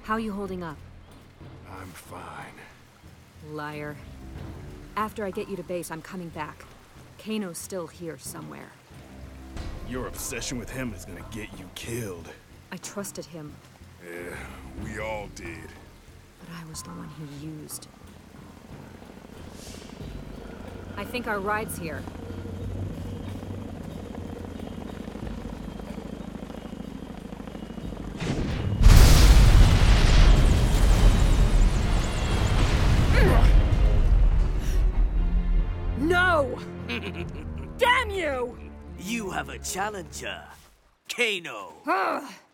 How you holding up? I'm fine. Liar. After I get you to base, I'm coming back. Kano's still here somewhere. Your obsession with him is gonna get you killed. I trusted him, Yeah, we all did. but I was the one he used. I think our ride's here. No! Damn you! You have a challenger, Kano. Ugh.